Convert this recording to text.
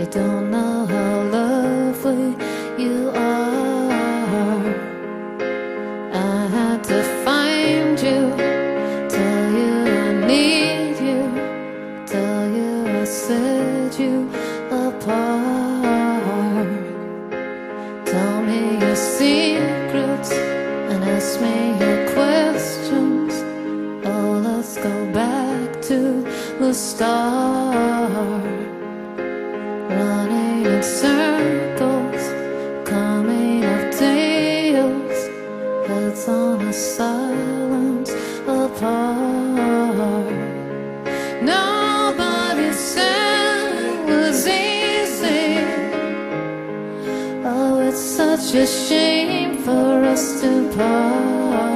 don't know how lovely you are. I had to find you, tell you I need you, tell you I set you apart. Tell me your secrets and ask me your questions. Oh, let's go back to the start. Running in circles, coming up tails, heads on a silence apart. Nobody said it was easy. Oh, it's such a shame for us to part.